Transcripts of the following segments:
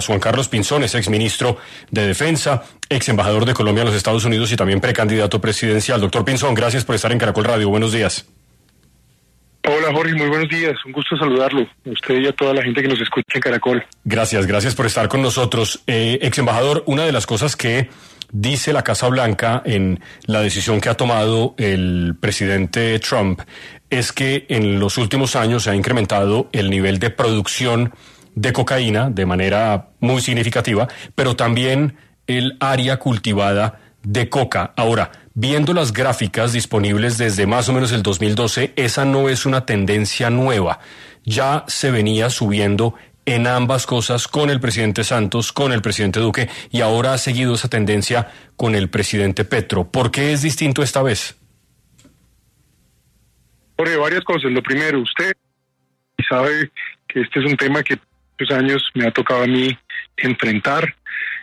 Juan Carlos Pinzón es exministro de Defensa, ex embajador de Colombia en los Estados Unidos y también precandidato presidencial. Doctor Pinzón, gracias por estar en Caracol Radio. Buenos días. Hola Jorge, muy buenos días. Un gusto saludarlo, a usted y a toda la gente que nos escucha en Caracol. Gracias por estar con nosotros. Ex embajador, una de las cosas que dice la Casa Blanca en la decisión que ha tomado el presidente Trump es que en los últimos años se ha incrementado el nivel de producción de cocaína de manera muy significativa, pero también el área cultivada de coca. Ahora, viendo las gráficas disponibles desde más o menos el 2012, esa no es una tendencia nueva. Ya se venía subiendo en ambas cosas con el presidente Santos, con el presidente Duque, y ahora ha seguido esa tendencia con el presidente Petro. ¿Por qué es distinto esta vez? Por varias cosas. Lo primero, usted sabe que este es un tema que años me ha tocado a mí enfrentar.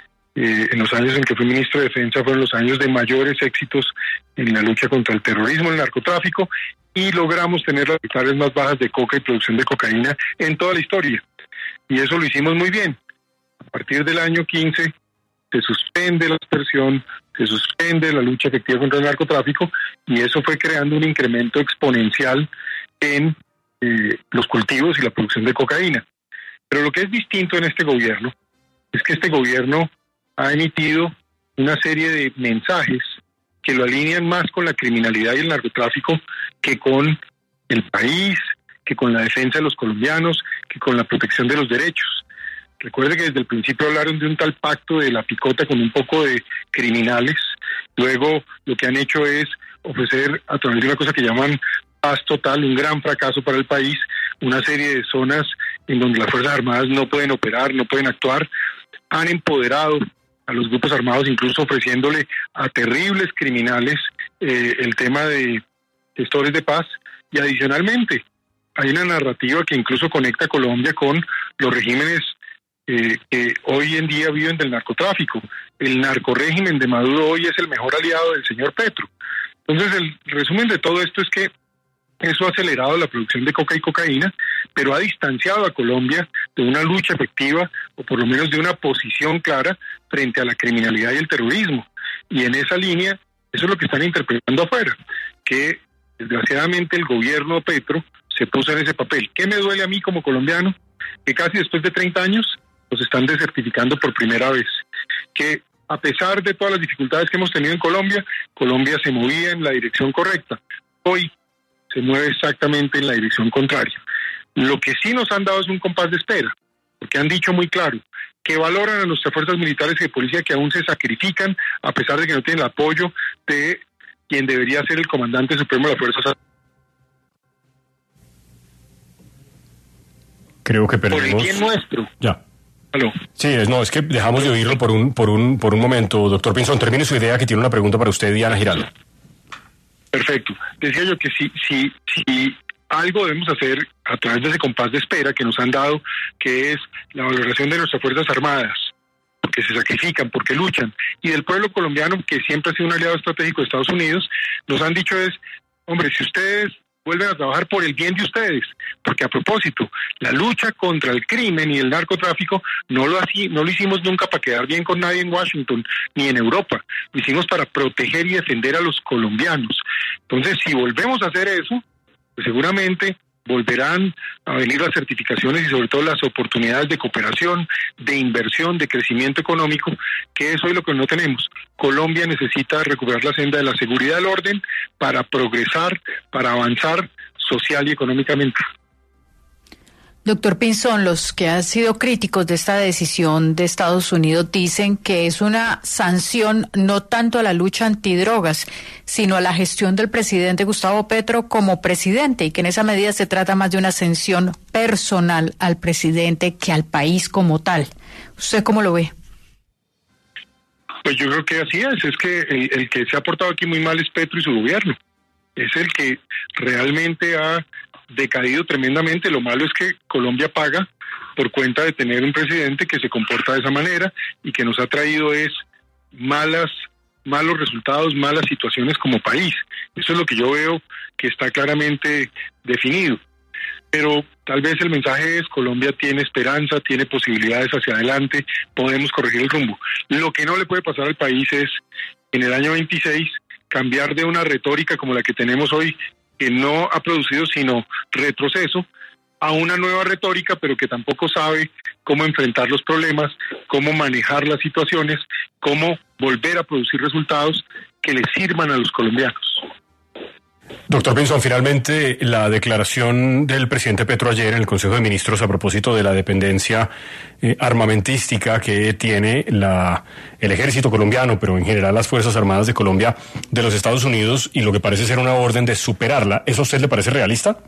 En los años en que fui ministro de Defensa fueron los años de mayores éxitos en la lucha contra el terrorismo, el narcotráfico, y logramos tener las cifras más bajas de coca y producción de cocaína en toda la historia. Y eso lo hicimos muy bien. A partir del año 15 se suspende la aspersión, se suspende la lucha efectiva contra el narcotráfico, y eso fue creando un incremento exponencial en los cultivos y la producción de cocaína. Pero lo que es distinto en este gobierno es que este gobierno ha emitido una serie de mensajes que lo alinean más con la criminalidad y el narcotráfico que con el país, que con la defensa de los colombianos, que con la protección de los derechos. Recuerde que desde el principio hablaron de un tal pacto de la picota con un poco de criminales. Luego lo que han hecho es ofrecer, a través de una cosa que llaman paz total, un gran fracaso para el país, una serie de zonas en donde las Fuerzas Armadas no pueden operar, no pueden actuar. Han empoderado a los grupos armados, incluso ofreciéndole a terribles criminales el tema de gestores de paz. Y adicionalmente, hay una narrativa que incluso conecta a Colombia con los regímenes que hoy en día viven del narcotráfico. El narcorrégimen de Maduro hoy es el mejor aliado del señor Petro. Entonces, el resumen de todo esto es que eso ha acelerado la producción de coca y cocaína, pero ha distanciado a Colombia de una lucha efectiva, o por lo menos de una posición clara frente a la criminalidad y el terrorismo. Y en esa línea, eso es lo que están interpretando afuera, que desgraciadamente el gobierno Petro se puso en ese papel. ¿Qué me duele a mí como colombiano? Que casi después de 30 años los están desertificando por primera vez. Que a pesar de todas las dificultades que hemos tenido en Colombia, Colombia se movía en la dirección correcta. Hoy se mueve exactamente en la dirección contraria. Lo que sí nos han dado es un compás de espera, porque han dicho muy claro que valoran a nuestras fuerzas militares y de policía, que aún se sacrifican a pesar de que no tienen el apoyo de quien debería ser el comandante supremo de las Fuerzas Armadas. Creo que perdemos. Por el bien nuestro. Ya. ¿Aló? Sí, es que dejamos de oírlo por un momento. Doctor Pinzón, termine su idea, que tiene una pregunta para usted, Diana Giraldo. Perfecto. Decía yo que si algo debemos hacer a través de ese compás de espera que nos han dado, que es la valoración de nuestras Fuerzas Armadas, porque se sacrifican, porque luchan, y del pueblo colombiano, que siempre ha sido un aliado estratégico de Estados Unidos, nos han dicho es, hombre, si ustedes vuelven a trabajar por el bien de ustedes, porque a propósito, la lucha contra el crimen y el narcotráfico no lo hicimos nunca para quedar bien con nadie en Washington ni en Europa, lo hicimos para proteger y defender a los colombianos. Entonces, si volvemos a hacer eso, pues seguramente volverán a venir las certificaciones y sobre todo las oportunidades de cooperación, de inversión, de crecimiento económico, que es hoy lo que no tenemos. Colombia necesita recuperar la senda de la seguridad del orden para progresar, para avanzar social y económicamente. Doctor Pinzón, los que han sido críticos de esta decisión de Estados Unidos dicen que es una sanción no tanto a la lucha antidrogas, sino a la gestión del presidente Gustavo Petro como presidente, y que en esa medida se trata más de una sanción personal al presidente que al país como tal. ¿Usted cómo lo ve? Pues yo creo que así es que el que se ha portado aquí muy mal es Petro y su gobierno. Es el que realmente ha decaído tremendamente. Lo malo es que Colombia paga por cuenta de tener un presidente que se comporta de esa manera y que nos ha traído malos resultados, malas situaciones como país. Eso es lo que yo veo que está claramente definido. Pero tal vez el mensaje es: Colombia tiene esperanza, tiene posibilidades hacia adelante, podemos corregir el rumbo. Lo que no le puede pasar al país es, en el año 26, cambiar de una retórica como la que tenemos hoy, que no ha producido sino retroceso, a una nueva retórica, pero que tampoco sabe cómo enfrentar los problemas, cómo manejar las situaciones, cómo volver a producir resultados que les sirvan a los colombianos. Doctor Pinzón, finalmente la declaración del presidente Petro ayer en el Consejo de Ministros a propósito de la dependencia armamentística que tiene el ejército colombiano, pero en general las Fuerzas Armadas de Colombia, de los Estados Unidos, y lo que parece ser una orden de superarla, ¿eso a usted le parece realista?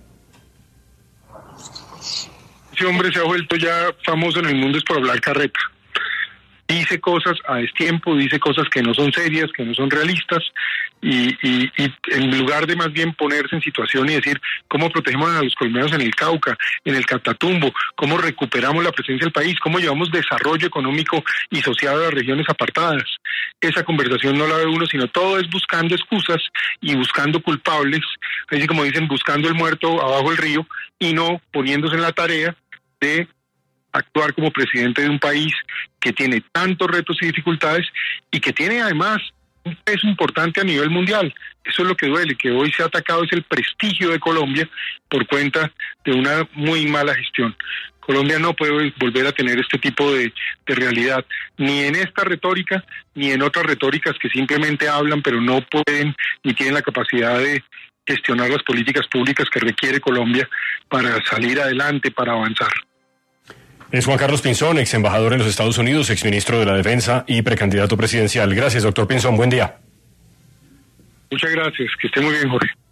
Ese hombre se ha vuelto ya famoso en el mundo es por hablar carreta. Dice cosas a destiempo, dice cosas que no son serias, que no son realistas, y en lugar de más bien ponerse en situación y decir cómo protegemos a los colombianos en el Cauca, en el Catatumbo, cómo recuperamos la presencia del país, cómo llevamos desarrollo económico y social a las regiones apartadas. Esa conversación no la ve uno, sino todo es buscando excusas y buscando culpables, así como dicen, buscando el muerto abajo del río, y no poniéndose en la tarea de actuar como presidente de un país que tiene tantos retos y dificultades y que tiene además un peso importante a nivel mundial. Eso es lo que duele, que hoy se ha atacado es el prestigio de Colombia por cuenta de una muy mala gestión. Colombia no puede volver a tener este tipo de realidad, ni en esta retórica, ni en otras retóricas que simplemente hablan, pero no pueden ni tienen la capacidad de gestionar las políticas públicas que requiere Colombia para salir adelante, para avanzar. Es Juan Carlos Pinzón, ex embajador en los Estados Unidos, ex ministro de la Defensa y precandidato presidencial. Gracias, doctor Pinzón. Buen día. Muchas gracias. Que esté muy bien, Jorge.